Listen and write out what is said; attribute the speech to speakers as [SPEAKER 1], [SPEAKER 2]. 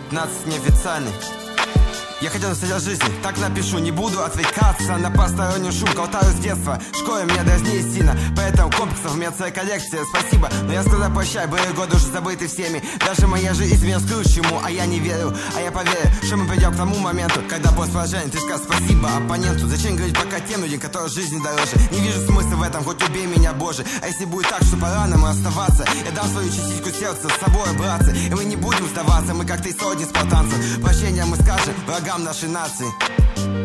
[SPEAKER 1] 15 неофициальный. Я хотел настоять жизни, так напишу, не буду отвлекаться на посторонний шум, колтаю с детства. В школе меня дразнили сильно, поэтому комплексов у меня целая коллекция. Спасибо, но я сказал прощай, были годы уже забыты всеми. Даже моя жизнь изменилась к лучшему, а я не верю, а я поверю, что мы придем к тому моменту, когда после поражения ты скажешь спасибо оппоненту. Зачем говорить пока тем людям, которые жизни дороже? Не вижу смысла в этом, хоть убей меня, Боже. А если будет так, что пора нам оставаться, я дам свою частичку сердца с собой, братцы, и мы не будем сдаваться, мы как 3 сотни спартанцев. Прощения мы скажем врагам нашей нации.